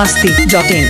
biharmasti.in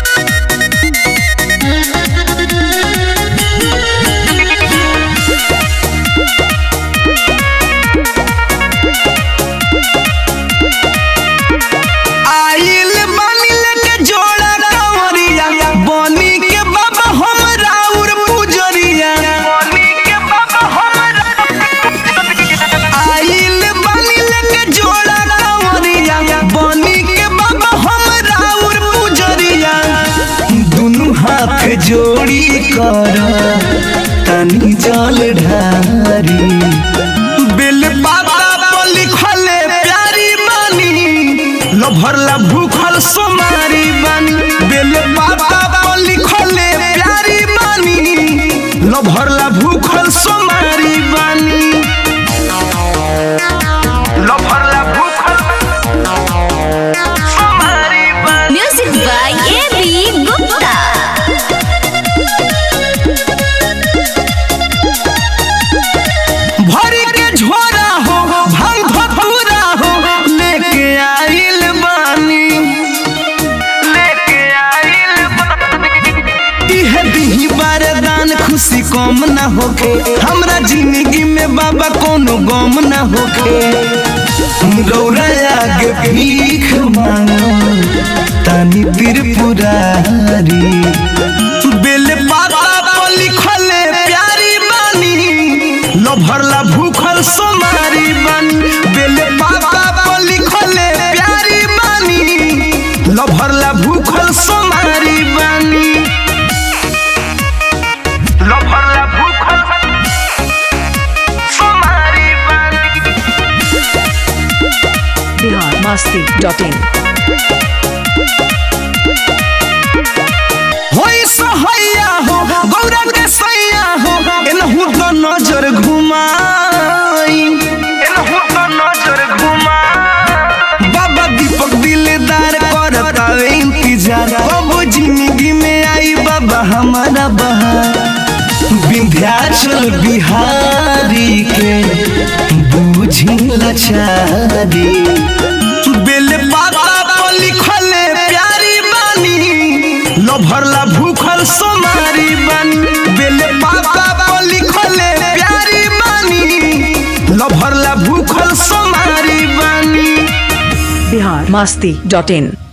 जोड़ी कर तनी जल ढारी बेल पाता पर लिखले प्यारी बानी लभरला भूखल सोमारी बानी बेल पाता पर लिखले प्यारी बानी लभरला भूखल सोमारी बानी लभरला भूखल सोमारी बानी। Music by AB Gupta. खुशी कम ना होखे हमरा जिंदगी में बाबा कोनो गम ना होखे गौरा आगे भीख मांगो तनी त्रिपुरारी बेल पाता पर लिखले प्यारी बानी लभरला भूखल सोमारी बानी बेल पाता पर लिखले प्यारी बानी लभरला भूखल सोमारी बानी लभरला भूखल सोमारी बानी। biharmasti.in होई सहैया हो गौरा के सैया हो एनहु तो नजर घुमाई एनहु तो नजर घुमाई बाबा दीपक दिलदार करता इंतजार कब जिंदगी में आई बाबा हमारा बहार विंध्याचल बिहारी के बूझी लाचारी बेल पाता पर लिखले प्यारी बानी लभरला भूखल सोमारी बानी बेल पाता पर लिखले प्यारी बानी लभरला भूखल सोमारी बानी। biharmasti.in